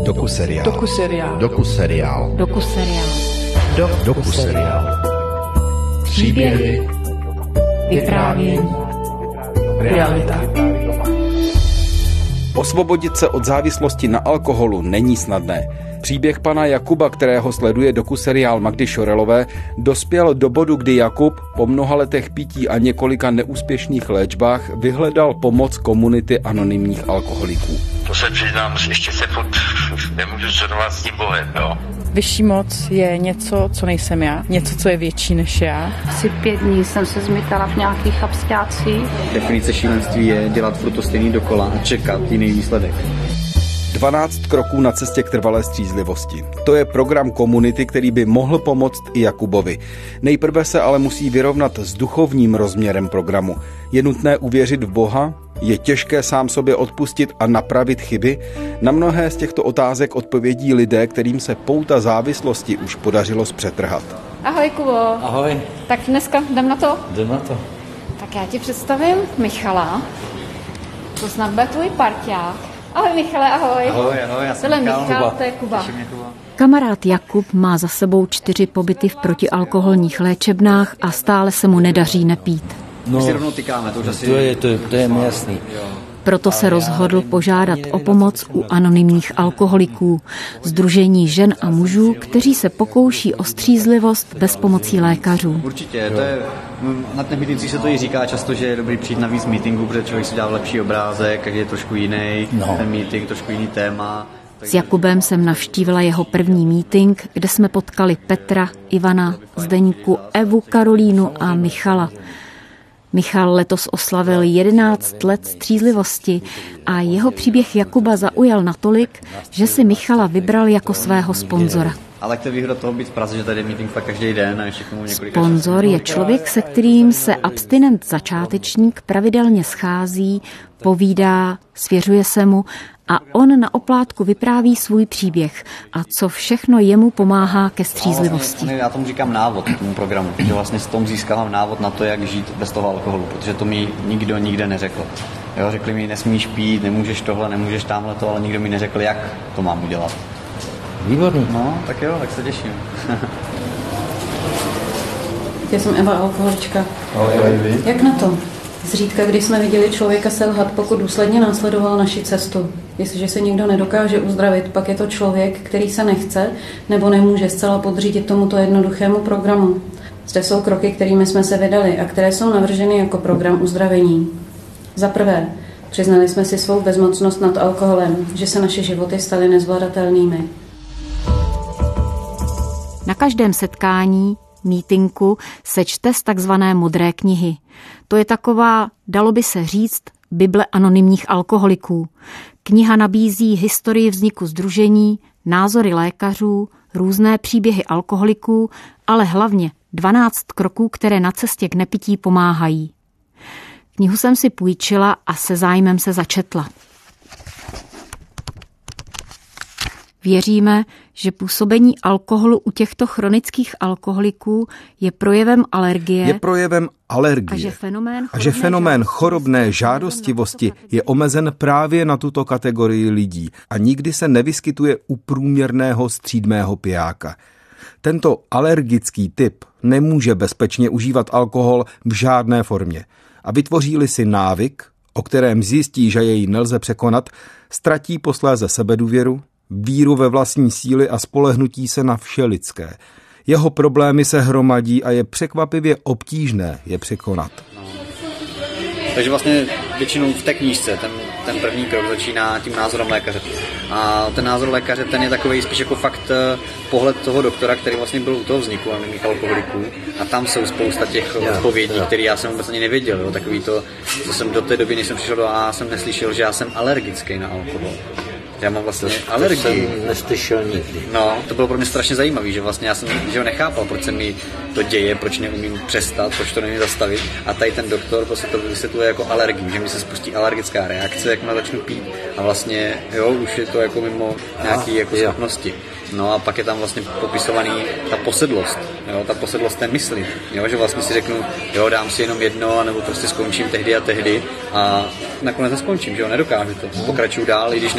Dokuseriál. Příběhy, vyprávění, realita. Osvobodit se od závislosti na alkoholu není snadné. Příběh pana Jakuba, kterého sleduje dokuseriál Magdy Šorelové, dospěl do bodu, kdy Jakub po mnoha letech pití a několika neúspěšných léčbách vyhledal pomoc komunity anonymních alkoholiků. To se přiznám, ještě se nemůžu srovnat s tím Bohem, jo. Vyšší moc je něco, co nejsem já, něco, co je větší než já. Asi 5 dní jsem se zmytala v nějakých chabsťácích. Definice šílenství je dělat furt to stejný dokola a čekat jiný výsledek. 12 kroků na cestě k trvalé střízlivosti. To je program komunity, který by mohl pomoct i Jakubovi. Nejprve se ale musí vyrovnat s duchovním rozměrem programu. Je nutné uvěřit v Boha? Je těžké sám sobě odpustit a napravit chyby? Na mnohé z těchto otázek odpovědí lidé, kterým se pouta závislosti už podařilo zpřetrhat. Ahoj, Kubo. Ahoj. Tak dneska jdem na to? Jdem na to. Tak já ti představím Michala. To snad bude tvůj parťák. Ahoj, Michale, ahoj. Ahoj, já jsem Michal, to je Kuba. Kamarád Jakub má za sebou 4 pobyty v protialkoholních léčebnách a stále se mu nedaří nepít. No, si rovnou tykáme, to už asi... To je mi jasný. Proto se rozhodl požádat o pomoc u anonymních alkoholiků, sdružení žen a mužů, kteří se pokouší o střízlivost bez pomocí lékařů. Určitě, to je, na těch mítincích se to i říká často, že je dobrý přijít na víc meetingů, protože člověk si dá lepší obrázek, každý je trošku jiný, ten meeting, trošku jiný téma. S Jakubem jsem navštívila jeho první meeting, kde jsme potkali Petra, Ivana, Zdeňku, Evu, Karolínu a Michala. Michal letos oslavil 11 let střízlivosti a jeho příběh Jakuba zaujal natolik, že si Michala vybral jako svého sponzora. Ale to je výhoda toho být v Praze, že tady je meeting fakt každý den a ještě k tomu několik. Sponzor je člověk, se kterým se abstinent začátečník pravidelně schází, povídá, svěřuje se mu a on na oplátku vypráví svůj příběh a co všechno jemu pomáhá ke střízlivosti. Já tomu říkám návod tomu programu, že vlastně s tom získávám návod na to, jak žít bez toho alkoholu, protože to mi nikdo nikde neřekl. Jo, řekli mi, nesmíš pít, nemůžeš tohle, nemůžeš tamhle to, ale nikdo mi neřekl, jak to mám udělat. Výborný. No, tak jo, tak se těším. Já jsem Eva, alkoholička. Ahoj. Jak na to? Zřídka, když jsme viděli člověka selhat, pokud důsledně následoval naši cestu. Jestliže se někdo nedokáže uzdravit, pak je to člověk, který se nechce nebo nemůže zcela podřídit tomuto jednoduchému programu. Zde jsou kroky, kterými jsme se vydali a které jsou navrženy jako program uzdravení. Za prvé, přiznali jsme si svou bezmocnost nad alkoholem, že se naše životy staly nezvladatelnými. Na každém setkání, mítinku, se čte z takzvané modré knihy. To je taková, dalo by se říct, Bible anonymních alkoholiků. Kniha nabízí historii vzniku sdružení, názory lékařů, různé příběhy alkoholiků, ale hlavně 12 kroků, které na cestě k nepití pomáhají. Knihu jsem si půjčila a se zájmem se začetla. Věříme, že působení alkoholu u těchto chronických alkoholiků je projevem alergie. A že fenomén chorobné žádostivosti je omezen právě na tuto kategorii lidí a nikdy se nevyskytuje u průměrného střídmého pijáka. Tento alergický typ nemůže bezpečně užívat alkohol v žádné formě. A vytvoří-li si návyk, o kterém zjistí, že jej nelze překonat, ztratí posléze sebedůvěru, víru ve vlastní síly a spolehnutí se na vše lidské. Jeho problémy se hromadí a je překvapivě obtížné je překonat. Takže vlastně většinou v té knížce ten první krok začíná tím názorem lékaře. A ten názor lékaře, ten je takový spíš jako fakt pohled toho doktora, který vlastně byl u toho vzniku anonymních alkoholiků. A tam jsou spousta těch odpovědí, které já jsem vůbec ani nevěděl. Jo. Takový to, co jsem do té doby, než jsem přišel do AA, jsem neslyšel, že já jsem alergický na alkohol. Já mám vlastně alergii. To jsem neslyšel nikdy. No, to bylo pro mě strašně zajímavé, že vlastně já jsem že ho nechápal, proč se mi to děje, proč neumím přestat, proč to neumím zastavit. A tady ten doktor prostě to vysvětluje jako alergii, že mi se spustí alergická reakce, jak začnu pít. A vlastně, jo, už je to jako mimo nějaký jako schopnosti. No a pak je tam vlastně popisovaný ta posedlost, jo, ta posedlost té mysli, jo, že vlastně si řeknu, jo, dám si jenom jedno, nebo prostě skončím tehdy a tehdy a nakonec neskončím, že jo, nedokážu to, pokračuju dál, i když nechci a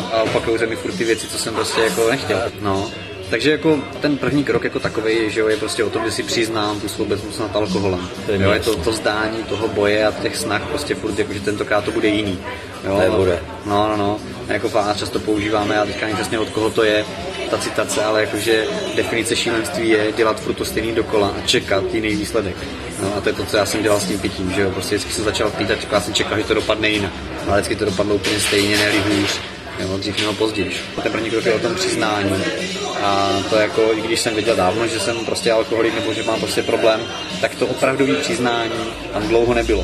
a opakují se mi furt ty věci, co jsem prostě jako nechtěl. No. Takže jako ten první krok jako takovej, že jo, je prostě o tom, že si přiznám tu svou bezmocnost nad alkoholem. Jo, je to zdání toho boje a těch snah prostě furt, jako, že tentokrát to bude jiný. Jo, nebude. No. A jako fakt často používáme, já teďka nevím přesně od koho to je, ta citace, ale jakože definice šílenství je dělat furt to stejný dokola a čekat jiný výsledek. No a to je to, co já jsem dělal s tím pitím, že jo, prostě vždycky jsem začal pít a já jsem čekal, že to dopadne jinak. Ale vždycky to dopadlo úplně stejně, ne hůř. Jo, dřív nebo později. Ten první krok je o tom přiznání. A to jako, i když jsem věděl dávno, že jsem prostě alkoholik nebo že mám prostě problém, tak to opravdový přiznání tam dlouho nebylo.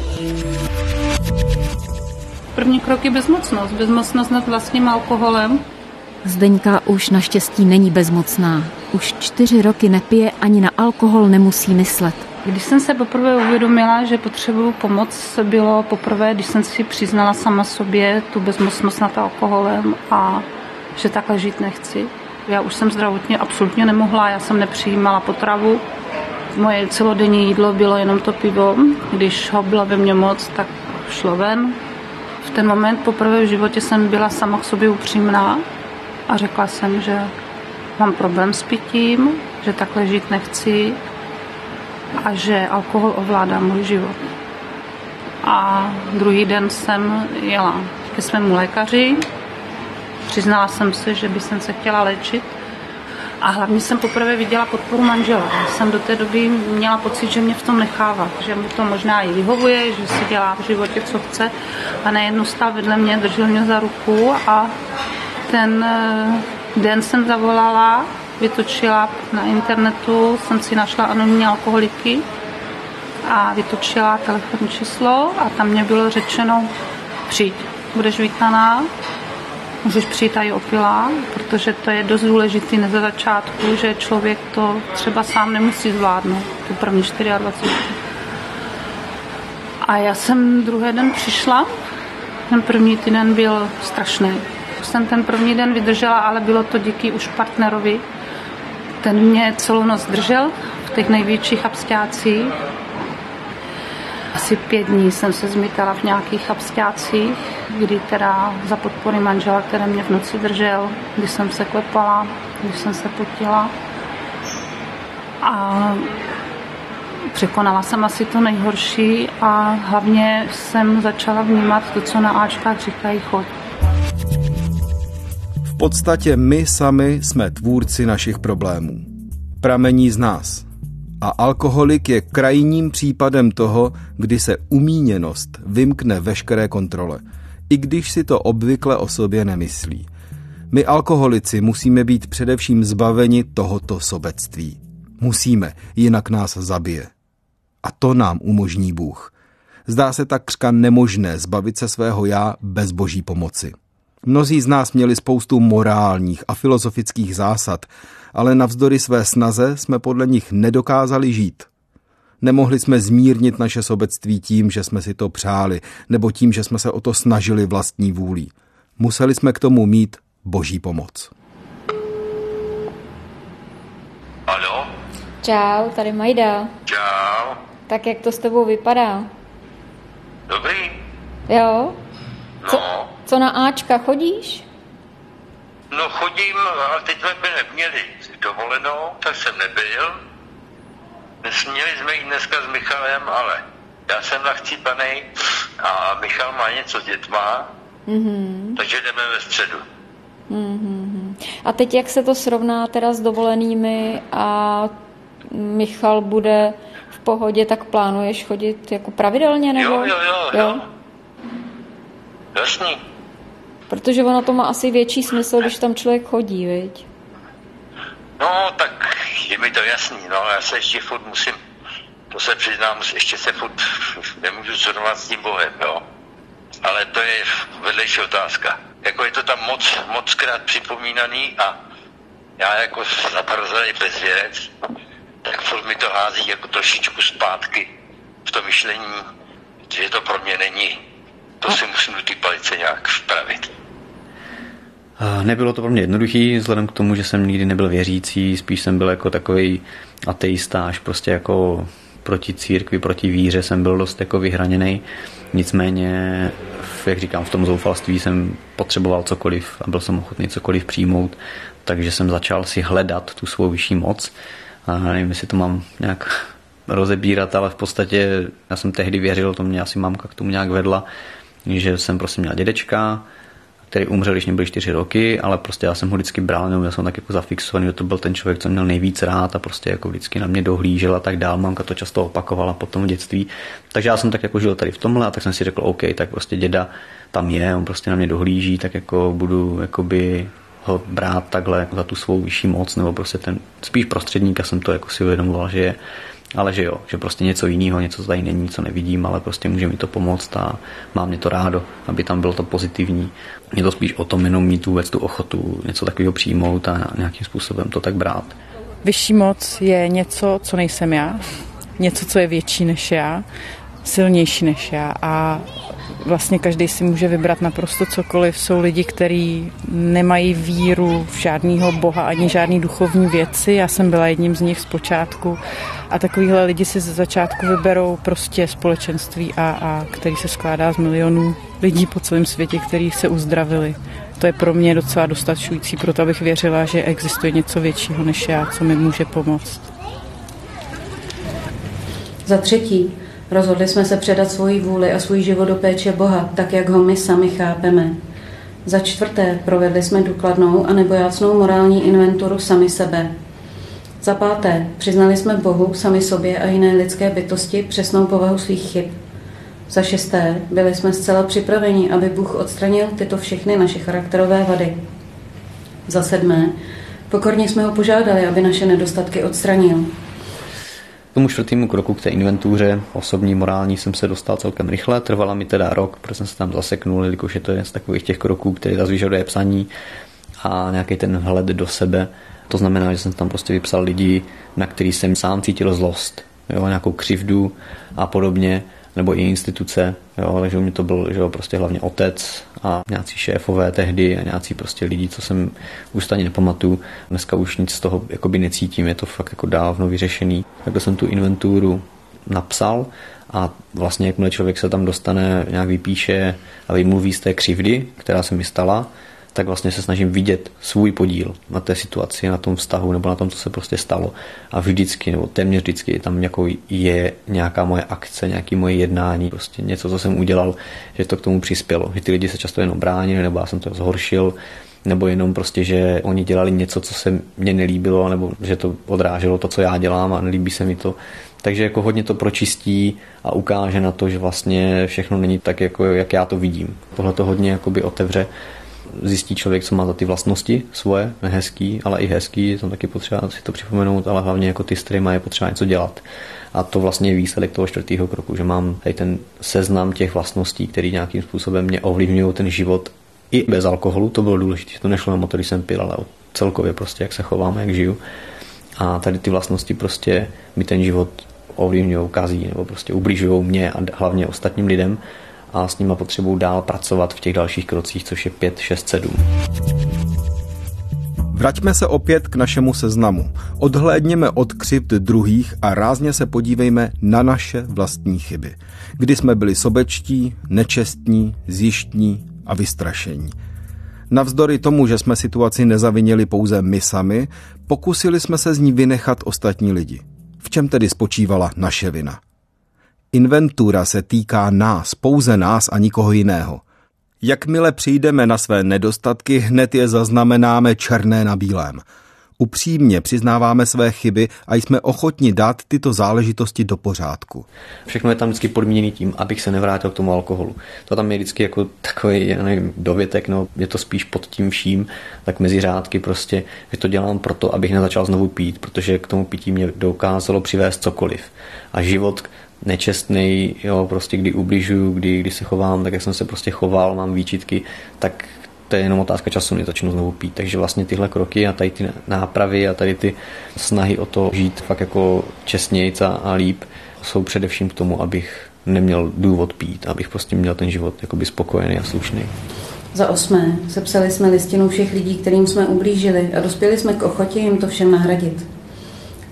První krok je bezmocnost. Bezmocnost nad vlastním alkoholem. Zdeňka už naštěstí není bezmocná. Už 4 roky nepije, ani na alkohol nemusí myslet. Když jsem se poprvé uvědomila, že potřebuju pomoc, bylo poprvé, když jsem si přiznala sama sobě tu bezmocnost nad alkoholem a že takhle žít nechci. Já už jsem zdravotně absolutně nemohla, já jsem nepřijímala potravu. Moje celodenní jídlo bylo jenom to pivo. Když ho bylo ve mně moc, tak šlo ven. V ten moment poprvé v životě jsem byla sama k sobě upřímná a řekla jsem, že mám problém s pitím, že takhle žít nechci a že alkohol ovládá můj život. A druhý den jsem jela ke svému lékaři, přiznala jsem se, že bych se chtěla léčit a hlavně jsem poprvé viděla podporu manžela. Já jsem do té doby měla pocit, že mě v tom nechává, že mu to možná i vyhovuje, že si dělá v životě, co chce a najednou stál vedle mě, držel mě za ruku a ten den jsem zavolala, vytočila na internetu, jsem si našla anonymní alkoholiky a vytočila telefonní číslo a tam mě bylo řečeno, přijď, budeš vítaná, můžeš přijít i opilá, protože to je dost důležitý na začátku, že člověk to třeba sám nemusí zvládnout, tu první 24. A já jsem druhý den přišla, ten první týden byl strašný. Jsem ten první den vydržela, ale bylo to díky už partnerovi. Ten mě celou noc držel v těch největších absťácích. Asi 5 dní jsem se zmítala v nějakých absťácích, kdy teda za podpory manžela, který mě v noci držel, když jsem se klepala, když jsem se potila. A překonala jsem asi to nejhorší a hlavně jsem začala vnímat to, co na Ačkách říkají choď. V podstatě my sami jsme tvůrci našich problémů. Pramení z nás. A alkoholik je krajním případem toho, kdy se umíněnost vymkne veškeré kontrole, i když si to obvykle o sobě nemyslí. My alkoholici musíme být především zbaveni tohoto sobectví. Musíme, jinak nás zabije. A to nám umožní Bůh. Zdá se takřka nemožné zbavit se svého já bez boží pomoci. Mnozí z nás měli spoustu morálních a filozofických zásad, ale navzdory své snaze jsme podle nich nedokázali žít. Nemohli jsme zmírnit naše sobectví tím, že jsme si to přáli, nebo tím, že jsme se o to snažili vlastní vůlí. Museli jsme k tomu mít boží pomoc. Haló? Čau, tady Majda. Čau. Tak jak to s tebou vypadá? Dobrý? Jo? No. Co na Ačka chodíš? No chodím, ale teď jsme neměli dovolenou, tak jsem nebyl. Nesměli jsme jít dneska s Michalem, ale já jsem nachcípanej a Michal má něco s dětma, takže jdeme ve středu. A teď jak se to srovná teda s dovolenými a Michal bude v pohodě, tak plánuješ chodit jako pravidelně, nebo? Jo. Jasný. Protože ono to má asi větší smysl, když tam člověk chodí, viď? No, tak je mi to jasný, no, já se ještě furt musím, to se přiznám, ještě se furt nemůžu srovnat s tím Bohem, jo. Ale to je vedlejší otázka. Jako je to tam mockrát připomínaný a já jako zaprzelý bezvěrec, tak furt mi to hází jako trošičku zpátky v tom myšlení, že to pro mě není. To si musím do ty palice nějak vpravit. Nebylo to pro mě jednoduchý, vzhledem k tomu, že jsem nikdy nebyl věřící, spíš jsem byl jako takovej ateista, až prostě jako proti církvi, proti víře jsem byl dost jako vyhraněnej. Nicméně, jak říkám, v tom zoufalství jsem potřeboval cokoliv a byl jsem ochotný cokoliv přijmout, takže jsem začal si hledat tu svou vyšší moc. A nevím, jestli to mám nějak rozebírat, ale v podstatě já jsem tehdy věřil, to mě asi mamka k tomu nějak vedla, že jsem prostě měl dědečka, který umřel, když mě byly 4 roky, ale prostě já jsem ho vždycky bral, nebo já jsem tak jako zafixovaný, že to byl ten člověk, co měl nejvíc rád a prostě jako vždycky na mě dohlížel a tak dál. Mamka to často opakovala potom v dětství. Takže já jsem tak jako žil tady v tomhle a tak jsem si řekl, OK, tak prostě děda tam je, on prostě na mě dohlíží, tak jako budu jakoby ho brát takhle jako za tu svou vyšší moc, nebo prostě ten spíš prostředníka jsem to jako si uvědomoval, že je. Ale že jo, že prostě něco jiného, něco co tady není, co nevidím, ale prostě může mi to pomoct a mám mě to rádo, aby tam bylo to pozitivní. Je to spíš o tom jenom mít vůbec tu ochotu něco takového přijmout a nějakým způsobem to tak brát. Vyšší moc je něco, co nejsem já, něco, co je větší než já, silnější než já a vlastně každý si může vybrat naprosto cokoliv. Jsou lidi, kteří nemají víru v žádného boha ani žádný duchovní věci. Já jsem byla jedním z nich zpočátku a takovýhle lidi si ze začátku vyberou prostě společenství a který se skládá z milionů lidí po celém světě, kteří se uzdravili. To je pro mě docela dostačující, proto abych věřila, že existuje něco většího než já, co mi může pomoct. Za třetí, rozhodli jsme se předat svoji vůli a svůj život do péče Boha, tak jak ho my sami chápeme. Za čtvrté, provedli jsme důkladnou a nebojácnou morální inventuru sami sebe. Za páté, přiznali jsme Bohu, sami sobě a jiné lidské bytosti přesnou povahu svých chyb. Za šesté, byli jsme zcela připraveni, aby Bůh odstranil tyto všechny naše charakterové vady. Za sedmé, pokorně jsme ho požádali, aby naše nedostatky odstranil. K tomu 4. kroku, k té inventuře osobní, morální, jsem se dostal celkem rychle. Trvala mi teda rok, protože jsem se tam zaseknul, jelikož je to jeden z takových těch kroků, který zase vyžaduje psaní a nějaký ten vhled do sebe. To znamená, že jsem tam prostě vypsal lidi, na který jsem sám cítil zlost, jo, nějakou křivdu a podobně, nebo i instituce, jo, takže u mě to byl, že jo, prostě hlavně otec a nějací šéfové tehdy a nějací prostě lidi, co jsem už ani nepamatuju. Dneska už nic z toho jakoby necítím, je to fakt jako dávno vyřešený. Takhle jsem tu inventuru napsal a vlastně jakmile člověk se tam dostane, nějak vypíše a vymluví z té křivdy, která se mi stala, tak vlastně se snažím vidět svůj podíl na té situaci, na tom vztahu nebo na tom, co se prostě stalo. A vždycky, nebo téměř vždycky, tam jako je nějaká moje akce, nějaké moje jednání, prostě něco, co jsem udělal, že to k tomu přispělo. Že ty lidi se často jenom bránili, nebo já jsem to zhoršil, nebo jenom prostě, že oni dělali něco, co se mně nelíbilo, nebo že to odráželo to, co já dělám a nelíbí se mi to. Takže jako hodně to pročistí a ukáže na to, že vlastně všechno není tak, jako jak já to vidím. Tohle to hodně jakoby otevře. Zjistí člověk, co má za ty vlastnosti svoje, nehezký, ale i hezký, je tam taky potřeba si to připomenout, ale hlavně jako ty, s kterýma je potřeba něco dělat. A to vlastně je výsledek toho 4. kroku, že mám tady ten seznam těch vlastností, které nějakým způsobem mě ovlivňují ten život i bez alkoholu. To bylo důležité, že to nešlo na to, když jsem pil, ale celkově prostě, jak se chovám, jak žiju. A tady ty vlastnosti prostě mi ten život ovlivňují, kazí, nebo prostě ubližují mě a hlavně ostatním lidem. A s nima potřebuji dál pracovat v těch dalších krocích, což je 5, 6, 7. Vraťme se opět k našemu seznamu. Odhlédněme od křivd druhých a rázně se podívejme na naše vlastní chyby. Kdy jsme byli sobečtí, nečestní, zištní a vystrašení. Navzdory tomu, že jsme situaci nezavinili pouze my sami, pokusili jsme se z ní vynechat ostatní lidi. V čem tedy spočívala naše vina? Inventura se týká nás, pouze nás a nikoho jiného. Jakmile přijdeme na své nedostatky, hned je zaznamenáme černé na bílém. Upřímně přiznáváme své chyby a jsme ochotni dát tyto záležitosti do pořádku. Všechno je tam vždycky podmíněný tím, abych se nevrátil k tomu alkoholu. To tam je vždycky jako takový, já nevím, dovětek, no, je to spíš pod tím vším, tak mezi řádky prostě, že to dělám proto, abych nezačal znovu pít, protože k tomu pití mě dokázalo přivést cokoliv. A život nečestnej, jo, prostě kdy ubližuju, kdy se chovám, tak jak jsem se prostě choval, mám výčitky, tak to je jenom otázka času, než začnu znovu pít. Takže vlastně tyhle kroky a tady ty nápravy a tady ty snahy o to žít fakt jako čestnějc a líp jsou především k tomu, abych neměl důvod pít, abych prostě měl ten život jakoby spokojený a slušný. Za 8. Sepsali jsme listinu všech lidí, kterým jsme ublížili a dospěli jsme k ochotě jim to všem nahradit.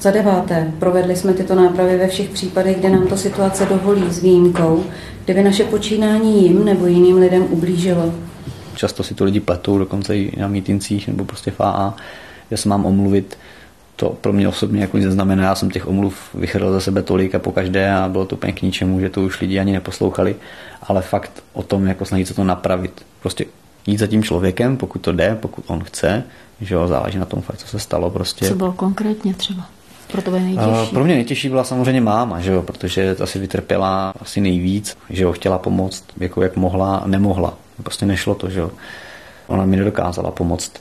Za 9. provedli jsme tyto nápravy ve všech případech, kde nám to situace dovolí, s výjimkou, kdyby naše počínání jim nebo jiným lidem ublížilo. Často si to lidi pletou, dokonce i na mítincích nebo prostě v AA, že se mám omluvit. To pro mě osobně jako nic neznamená, já jsem těch omluv vychrl za sebe tolik a pokaždé a bylo to úplně k ničemu, že to už lidi ani neposlouchali, ale fakt o tom, jako snažit se to napravit. Prostě jít za tím člověkem, pokud to jde, pokud on chce, že jo, záleží na tom fakt, co se stalo prostě. Co bylo konkrétně třeba? Pro tebe nejtěžší? Pro mě nejtěžší byla samozřejmě máma, že jo, protože asi vytrpěla asi nejvíc, že jo, chtěla pomoct, jako jak mohla, nemohla. Prostě nešlo to, že jo. Ona mi nedokázala pomoct.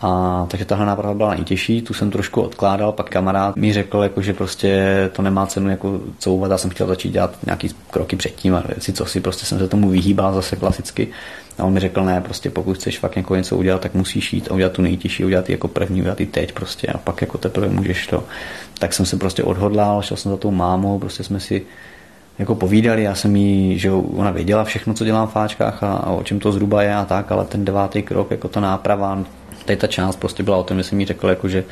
A takže tahle náprava byla nejtěžší, tu jsem trošku odkládal, pak kamarád mi řekl, jako, že prostě to nemá cenu jako couvat, já jsem chtěl začít dělat nějaký kroky předtím a prostě jsem se tomu vyhýbal zase klasicky. A on mi řekl, ne, prostě pokud chceš fakt jako něco udělat, tak musíš jít a udělat tu nejtěžší, udělat jako první, udělat i teď prostě a pak jako teprve můžeš to. Tak jsem se prostě odhodlal, šel jsem za tou mámou, prostě jsme si jako povídali, já jsem jí, že ona věděla všechno, co dělám v fáčkách a o čem to zhruba je a tak, ale ten 9. krok, jako ta náprava, tady ta část prostě byla o tom, že jsem jí řekl, jako, že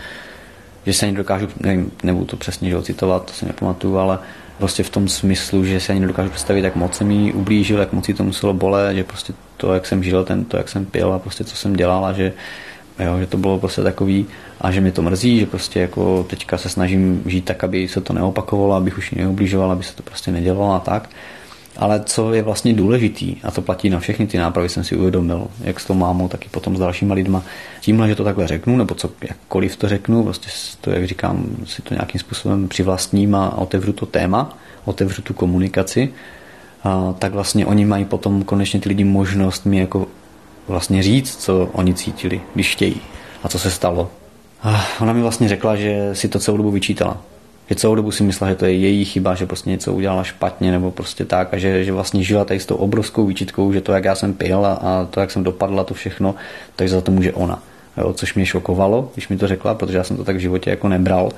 se ani nedokážu, nebudu to přesně že citovat, to si nepamatuju, ale prostě v tom smyslu, že se ani nedokážu představit, jak moc jsem jí ublížil, jak moc jí to muselo bolet, že prostě to, jak jsem žil, to, jak jsem pil a prostě co jsem dělal a že to bylo prostě takový a že mě to mrzí, že prostě jako teďka se snažím žít tak, aby se to neopakovalo, abych už jí neublížoval, aby se to prostě nedělalo a tak. Ale co je vlastně důležitý, a to platí na všechny ty nápravy, jsem si uvědomil, jak s tou mámou, tak i potom s dalšíma lidma, tímhle, že to takhle řeknu, nebo co, jakkoliv to řeknu, prostě to, jak říkám, si to nějakým způsobem přivlastním a otevřu to téma, otevřu tu komunikaci, tak vlastně oni mají potom konečně ty lidi možnost mi jako vlastně říct, co oni cítili, když chtějí a co se stalo. Ona mi vlastně řekla, že si to celou dobu vyčítala. Že celou dobu si myslela, že to je její chyba, že prostě něco udělala špatně nebo prostě tak a že vlastně žila tady s tou obrovskou výčitkou, že to, jak já jsem pil a to, jak jsem dopadla, to všechno, takže za to může ona. Jo, což mě šokovalo, když mi to řekla, protože já jsem to tak v životě jako nebral.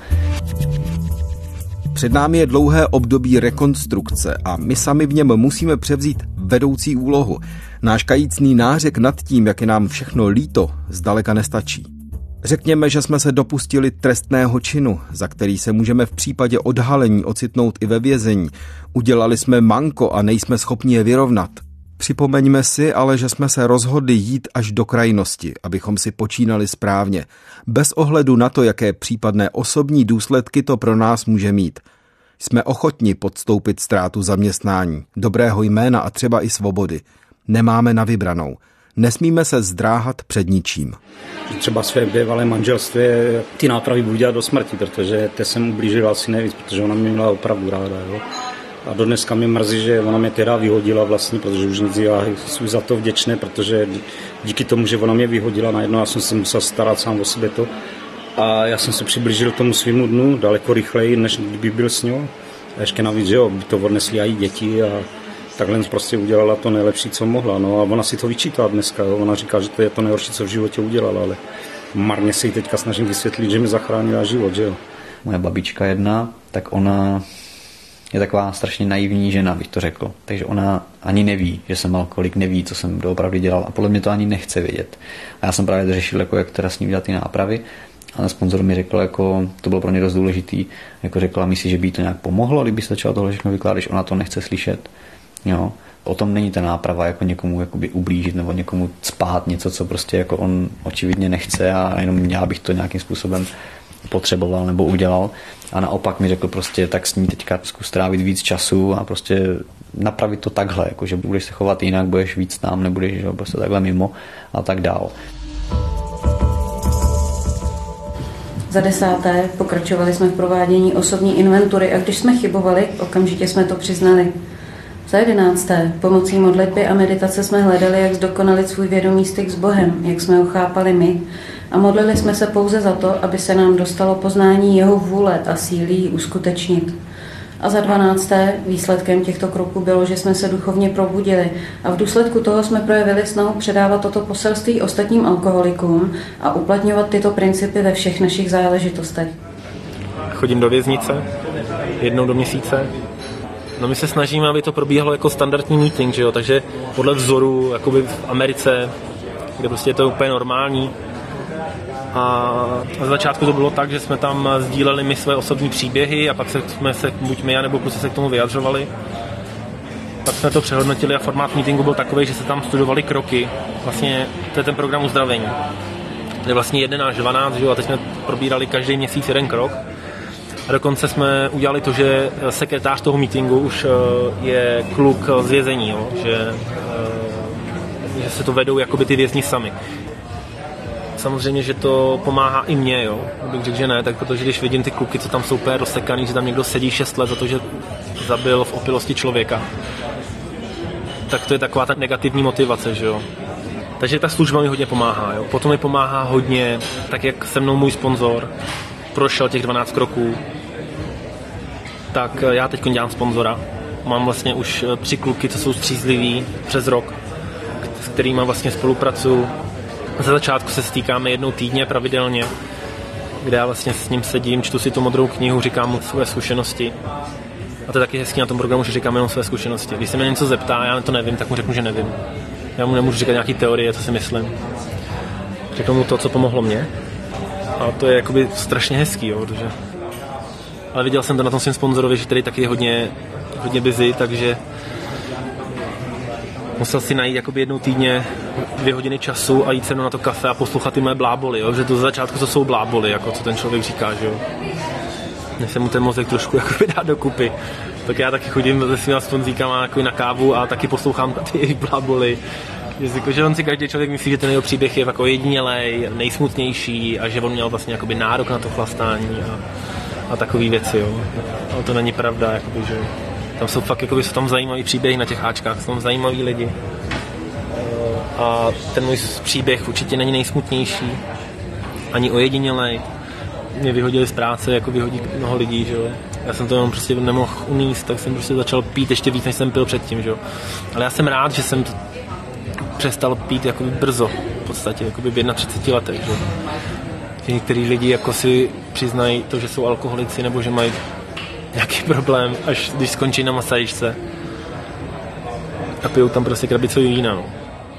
Před námi je dlouhé období rekonstrukce a my sami v něm musíme převzít vedoucí úlohu. Náš kajícný nářek nad tím, jak je nám všechno líto, zdaleka nestačí. Řekněme, že jsme se dopustili trestného činu, za který se můžeme v případě odhalení ocitnout i ve vězení. Udělali jsme manko a nejsme schopni je vyrovnat. Připomeňme si ale, že jsme se rozhodli jít až do krajnosti, abychom si počínali správně. Bez ohledu na to, jaké případné osobní důsledky to pro nás může mít. Jsme ochotni podstoupit ztrátu zaměstnání, dobrého jména a třeba i svobody. Nemáme na vybranou. Nesmíme se zdráhat před ničím. Třeba své bývalé manželství ty nápravy budu dělat do smrti, protože te jsem ublížil asi nejvíc, protože ona mě měla opravdu ráda. Jo. A do dneska mě mrzí, že ona mě teda vyhodila vlastně, protože už nic, já jsem za to vděčný, protože díky tomu, že ona mě vyhodila najednou, já jsem se musel starat sám o sebe to. A já jsem se přiblížil tomu svému dnu daleko rychleji, než kdyby byl s ňou. A ještě navíc, že jo, by to odnesli i děti a takhle prostě udělala to nejlepší, co mohla. No a ona si to vyčítá dneska. Jo. Ona říká, že to je to nejhorší, co v životě udělala, ale marně se jí teďka snažím vysvětlit, že mi zachránila život, že jo. Moje babička jedna, tak ona je taková strašně naivní žena, bych to řekl. Takže ona ani neví, že jsem alkoholik, neví, co jsem doopravdy dělal a podle mě to ani nechce vědět. A já jsem právě řešil, jako, jak teda s ním dělat ty nápravy. A sponzor mi řekl, jako, to bylo pro mě dost důležitý, jako řekla, myslíš, že by to nějak pomohlo, kdyby se začala tohle všechno vykládat, když ona to nechce slyšet. Jo. O tom není ta náprava, jako někomu jakoby ublížit nebo někomu cpát něco, co prostě jako on očividně nechce a jenom já bych to nějakým způsobem potřeboval nebo udělal. A naopak mi řekl prostě, tak s ní teďka zkus trávit víc času a prostě napravit to takhle, jako, že budeš se chovat jinak, budeš víc tam, nebudeš že, prostě takhle mimo a tak dál. Za 10. pokračovali jsme v provádění osobní inventury a když jsme chybovali, okamžitě jsme to přiznali. Za 11. pomocí modlitby a meditace jsme hledali, jak zdokonalit svůj vědomý styk s Bohem, jak jsme ho chápali my, a modlili jsme se pouze za to, aby se nám dostalo poznání jeho vůle a síly ji uskutečnit. A za 12. výsledkem těchto kroků bylo, že jsme se duchovně probudili a v důsledku toho jsme projevili snahu předávat toto poselství ostatním alkoholikům a uplatňovat tyto principy ve všech našich záležitostech. Chodím do věznice jednou do měsíce. No my se snažíme, aby to probíhalo jako standardní meeting, že jo? Takže podle vzoru jakoby v Americe, kde prostě je to úplně normální, A z začátku to bylo tak, že jsme tam sdíleli my své osobní příběhy a pak jsme se buď my, nebo kluci se k tomu vyjadřovali. Pak jsme to přehodnotili a formát meetingu byl takový, že se tam studovaly kroky. Vlastně to je ten program uzdravení. To je vlastně 11 až 12, že jo, a teď jsme probírali každý měsíc jeden krok. A dokonce jsme udělali to, že sekretář toho meetingu už je kluk z vězení, jo, že se to vedou jakoby ty vězni sami. Samozřejmě, že to pomáhá i mně, jo. Bych řekl, že ne, tak protože když vidím ty kluky, co tam jsou úplně rozsekaný, že tam někdo sedí 6 let za to, že zabil v opilosti člověka, tak to je taková ta negativní motivace, že jo. Takže ta služba mi hodně pomáhá, jo. Potom mi pomáhá hodně, tak jak se mnou můj sponzor prošel těch 12 kroků, tak já teď dělám sponzora. Mám vlastně už 3 kluky, co jsou střízliví přes rok, s kterými vlastně spolupracuju. Ze začátku se stýkáme jednou týdně pravidelně, kde já vlastně s ním sedím, čtu si tu modrou knihu, říkám mu své zkušenosti. A to je taky hezký na tom programu, že říkám jenom své zkušenosti. Když se mě něco zeptá, já to nevím, tak mu řeknu, že nevím. Já mu nemůžu říkat nějaký teorie, co si myslím. Řeknu mu to, co pomohlo mně. A to je jakoby strašně hezký, jo, protože... Ale viděl jsem to na tom svým sponzorovi, že tady taky je hodně busy, takže musel si najít jakoby jednou týdně 2 hodiny času a jít se mnou na to kafe a poslouchat ty moje bláboli, jo, že to za začátku to jsou bláboli, jako co ten člověk říká, že jo. Než se mu ten mozek trošku jakoby dá dokupy. Tak já taky chodím se svýma sponzíkama jako na kávu a taky poslouchám ty jejich bláboli. Že on si každý člověk myslí, že ten jeho příběh je jako jedinělej, nejsmutnější a že on měl vlastně jakoby nárok na to chlastání a takové věci, jo. Ale to není pravda, jakoby, že tam jsou fakt jakoby, jsou tam zajímavý příběhy na těch háčkách, jsou tam zajímaví lidi. A ten můj příběh určitě není nejsmutnější, ani ojedinělej. Mě vyhodili z práce, jako vyhodí mnoho lidí, že jo. Já jsem to jenom prostě nemohl uníst, tak jsem prostě začal pít ještě víc, než jsem pil předtím, že jo. Ale já jsem rád, že jsem přestal pít jakoby brzo, v podstatě, jakoby v 31 letech, že jo. Některý lidi jako si přiznají to, že jsou alkoholici nebo že mají nějaký problém, až když skončí na masážce a pijou tam prostě krabicový vína, no.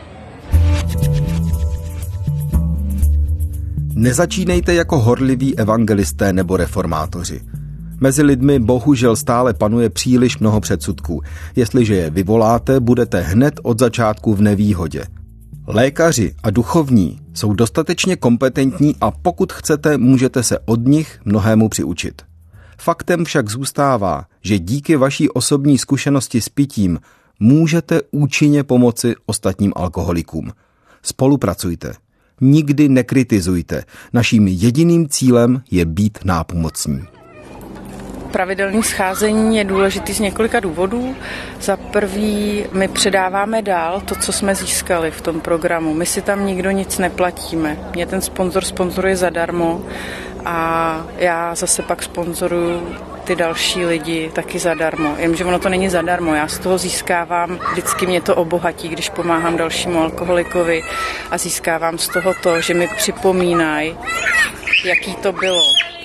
Nezačínejte jako horliví evangelisté nebo reformátoři. Mezi lidmi bohužel stále panuje příliš mnoho předsudků. Jestliže je vyvoláte, budete hned od začátku v nevýhodě. Lékaři a duchovní jsou dostatečně kompetentní a pokud chcete, můžete se od nich mnohému přiučit. Faktem však zůstává, že díky vaší osobní zkušenosti s pitím můžete účinně pomoci ostatním alkoholikům. Spolupracujte. Nikdy nekritizujte. Naším jediným cílem je být nápomocní. Pravidelné scházení je důležitý z několika důvodů. Za prvý, my předáváme dál to, co jsme získali v tom programu. My si tam nikdo nic neplatíme. Mě ten sponzor sponzoruje zadarmo a já zase pak sponzoruju ty další lidi taky zadarmo. Jenže ono to není zadarmo, já z toho získávám, vždycky mě to obohatí, když pomáhám dalšímu alkoholikovi a získávám z toho to, že mi připomínají, jaký to bylo.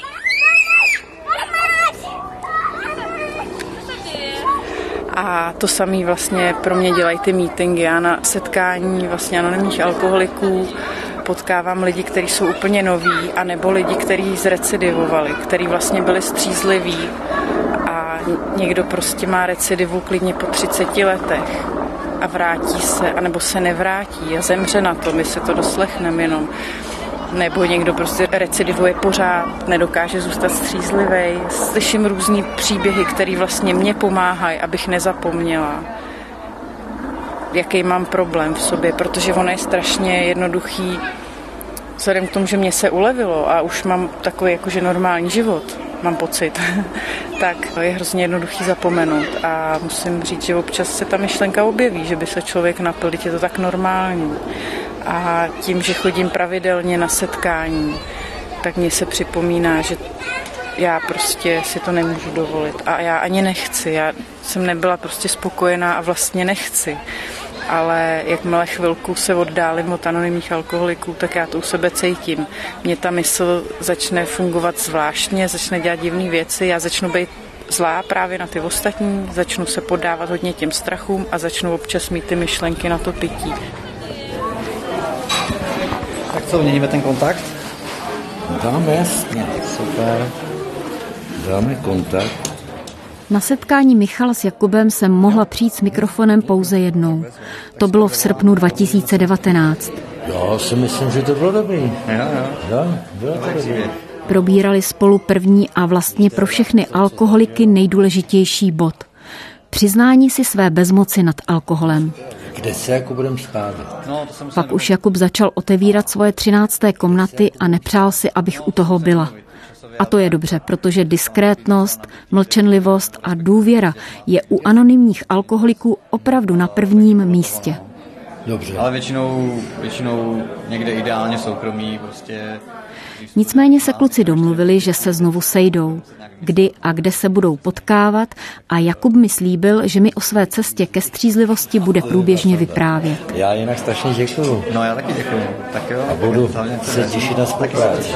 A to samé vlastně pro mě dělají ty meetingy. Já na setkání vlastně anonymních alkoholiků potkávám lidi, kteří jsou úplně noví, anebo lidi, kteří zrecidivovali, kteří vlastně byli střízliví a někdo prostě má recidivu klidně po 30 letech a vrátí se, anebo se nevrátí a zemře na to, my si to doslechneme jenom. Nebo někdo prostě recidivuje pořád, nedokáže zůstat střízlivej. Slyším různý příběhy, které vlastně mě pomáhají, abych nezapomněla, jaký mám problém v sobě, protože ono je strašně jednoduchý, vzhledem k tomu, že mě se ulevilo a už mám takový jakože normální život, mám pocit, tak je hrozně jednoduchý zapomenout a musím říct, že občas se ta myšlenka objeví, že by se člověk napil, je to tak normální. A tím, že chodím pravidelně na setkání, tak mně se připomíná, že já prostě si to nemůžu dovolit. A já ani nechci. Já jsem nebyla prostě spokojená a vlastně nechci. Ale jakmile chvilku se oddálím od anonymních alkoholiků, tak já to u sebe cítím. Mně ta mysl začne fungovat zvláštně, začne dělat divné věci, já začnu být zlá právě na ty ostatní, začnu se podávat hodně těm strachům a začnu občas mít ty myšlenky na to pití. Tak co, měníme ten kontakt? Dáme, jasně. Super. Dáme kontakt. Na setkání Michala s Jakubem jsem mohla přijít s mikrofonem pouze jednou. To bylo v srpnu 2019. Já si myslím, že to bylo dobrý. Jo, bylo to dobrý. Probírali spolu první a vlastně pro všechny alkoholiky nejdůležitější bod. Přiznání si své bezmoci nad alkoholem. Kde se jako budeme scházet? Pak už Jakub začal otevírat svoje 13. komnaty a nepřál si, abych u toho byla. A to je dobře, protože diskrétnost, mlčenlivost a důvěra je u anonymních alkoholiků opravdu na prvním místě. Dobře. Ale většinou někde ideálně soukromí prostě. Nicméně se kluci domluvili, že se znovu sejdou. Kdy a kde se budou potkávat a Jakub mi slíbil, že mi o své cestě ke střízlivosti bude průběžně vyprávět. Já jinak strašně děkuju. No já taky děkuju. Tak jo. A budu se těšit na spolupráci.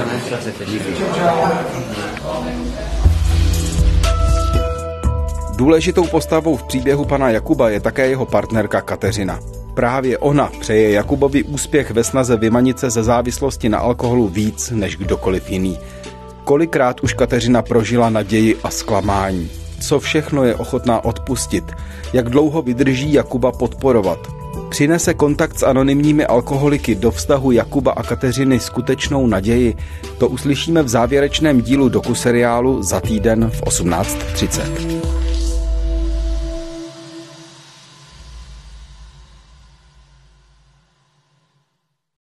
Důležitou postavou v příběhu pana Jakuba je také jeho partnerka Kateřina. Právě ona přeje Jakubovi úspěch ve snaze vymanit se ze závislosti na alkoholu víc než kdokoliv jiný. Kolikrát už Kateřina prožila naději a zklamání. Co všechno je ochotná odpustit? Jak dlouho vydrží Jakuba podporovat? Přinese kontakt s anonymními alkoholiky do vztahu Jakuba a Kateřiny skutečnou naději? To uslyšíme v závěrečném dílu dokuseriálu za týden v 18:30.